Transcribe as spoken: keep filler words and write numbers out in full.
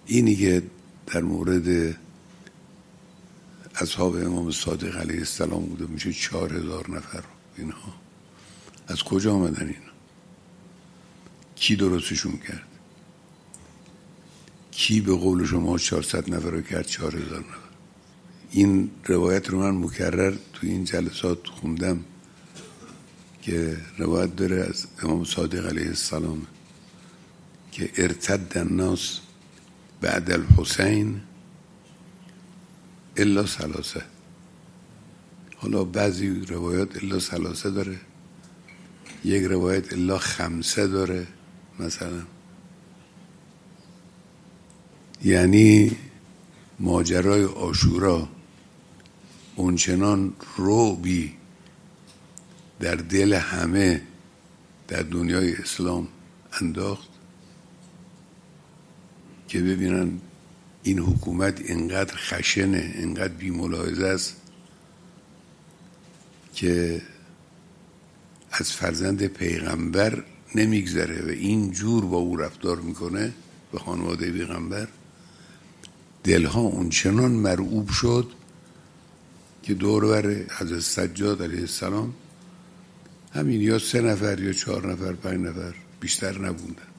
اینی که در مورد اصحاب امام صادق علیه السلام بوده میشه چهار هزار نفر. اینها از کجا آمدن؟ اینا کی درستشون کرد؟ کی به قول شما چهارصد نفر رو کرد چهار هزار نفر؟ این روایت رو من مکرر تو این جلسات خوندم که روایت داره از امام صادق علیه السلام که ارتد الناس بعد الحسین الا ثلاثه. حالا بعضی روایات الا ثلاثه داره، یک روایت الا خمسه داره مثلا. یعنی ماجرای عاشورا اونچنان رعبی در دل همه در دنیای اسلام انداخت که ببینن این حکومت اینقدر خشنه، اینقدر بی‌ملاحظه است که از فرزند پیغمبر نمیگذره و این جور با او رفتار میکنه به خانواده پیغمبر. دلها اونچنان مرعوب شد که دور بر حضرت سجاد علیه السلام همین یا سه نفر یا چهار نفر پنج نفر بیشتر نبوندن.